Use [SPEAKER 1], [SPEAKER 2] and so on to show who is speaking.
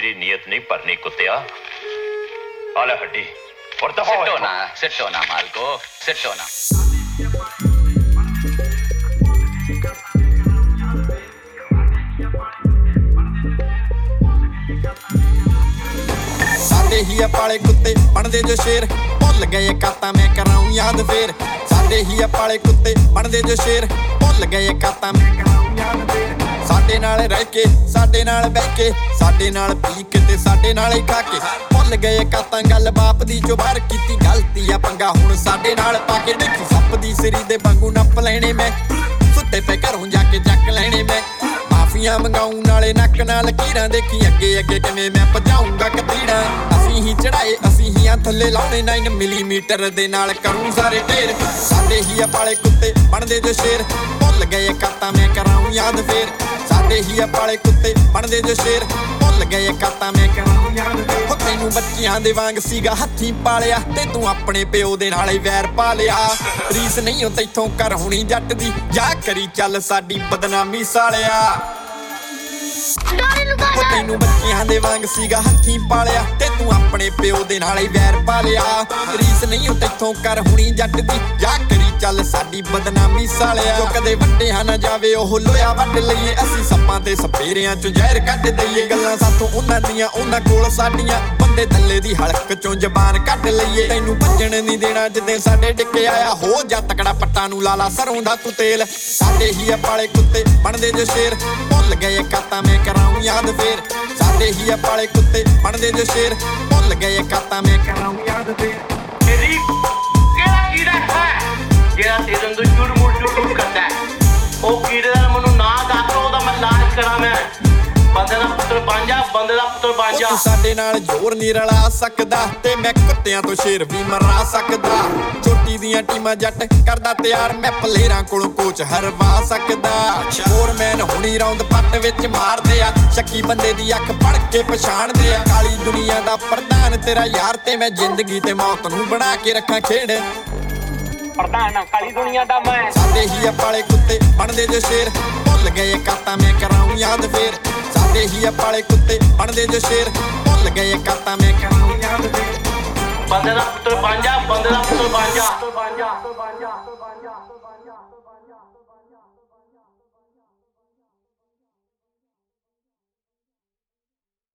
[SPEAKER 1] तेरी नीयत नहीं भरनी कुत्तिया। आले हड्डी और दफा
[SPEAKER 2] सिट्टो ना मालको सिट्टो ना।
[SPEAKER 3] साडे ही पाले कुत्ते बनदे जो शेर, भुल गए काता मैं कराऊं याद फिर। साडे ही पाले कुत्ते बनदे जो शेर, भुल गए काता मैं कराऊं याद फिर। साडे नाल रह के साडे नाल बह के साडे नाल पी के ते साडे नाल ही खा के भुल गए काता गल बाप दी जो बाहर कीती गलती आ पंगा हुण साडे नाल पा के। देखी सप दी सिरी दे वांगू नप लेने मैं, सुत्ते पे घरों जाके चक लेने मैं। माफिया मंगाऊं नाले नक नाल कीरां, देखी अगे अगे किवें मैं भजाऊंगा कतीड़ा। असीं ही चढ़ाए असीं ही थल्ले लाउणे 9 मिलीमीटर दे नाल करूं सारे ढेर। साडे ही पाले कुत्ते बनदे जो शेर, भुल गए काता मैं कराऊं याद फिर। साडे ही पाले कुत्ते बनदे जो शेर, भुल गए काता मैं कराऊं याद फिर। हो तैनूं बच्चियां दे वांग सीगा हत्थीं पालिया, ते तूं अपने प्यो दे नाल ही वैर पा लिया। रीस नहीं हो तैथों कर होनी जट दी, जा करी चल साडी बदनामी सालिया। हो तैनूं बच्चियां दे वांग सीगा हत्थीं पालिया, ते तूं अपने प्यो दे नाल ही वैर पा लिया। रीस नहीं हो तैथों कर होनी जट दी, जा करी चल साडी बदनामी सालिया। जो कदे वड्डिया ना जावे ओह लोया वड्ड लईए, असीं सप्पां ते सपेरियां चों ਜ਼ਹਿਰ ਕੱਢ दईए। गल्लां साथों उन्हां दियां उन्हां कोल साਡੀਆਂ, ਬੰਦੇ ਥੱਲੇ ਦੀ ਹਲਕ ਚੋਂ ਜ਼ਬਾਨ ਕੱਢ ਲਈਏ। ਤੈਨੂੰ ਭੱਜਣ ਨਹੀਂ ਦੇਣਾ ਜਿੱਦੇ ਸਾਡੇ ਡਿੱਕੇ ਆਇਆ, ਹੋ ਜਾ ਤਕੜਾ ਪੱਟਾਂ ਨੂੰ ਲਾ ਲਾ ਸਰੋਂ ਦਾ ਤੂੰ ਤੇਲ। ਸਾਡੇ ਹੀ ਪਾਲੇ ਕੁੱਤੇ ਬਣਦੇ ਜੋ ਸ਼ੇਰ, ਭੁੱਲ ਗਏ ਕਾਤਾ ਮੈਂ ਕਰਾऊं याद फिर। साडे ही पाले कुत्ते बनदे जो शेर, भुल गए काता मैं कराऊं याद फिर।
[SPEAKER 1] तेरी केड़ा कीड़ा है जेड़ा तेरे अंदर चुड़ करदा है? ओ कीड़े दा मैनूं ना दस, ओदा मैं इलाज करा। मैं बंदे दा पुत्तर बन जा, बंदे दा पुत्तर बन जा।
[SPEAKER 3] तू साडे नाल जोर नहीं रला सकदा, ते मैं कुत्तियां तो शेर भी मरा सकदा। चोटी दियां टीमां जट करदा तैयार, मैं प्लेयरां कोलों कोच हरवा सकदा। होर मैन हुणी रौंद पट विच मारदे आ, शक्की बंदे दी अख पढ़ के पछाणदे आ। काली दुनिया दा प्रधान तेरा यार, ते मैं जिंदगी ते मौत नूं बना के रखां खेड़।
[SPEAKER 1] प्रधान काली दुनिया दा मैं।
[SPEAKER 3] साडे ही पाले कुत्ते बनदे जो शेर, भुल गए काता मैं कराऊं याद फिर। साडे ही पाले कुत्ते बनदे जो शेर, भुल गए काता मैं कराऊं याद फिर।
[SPEAKER 1] बंदे दा पुत्तर बन जा, बंदे दा पुत्तर बन जा।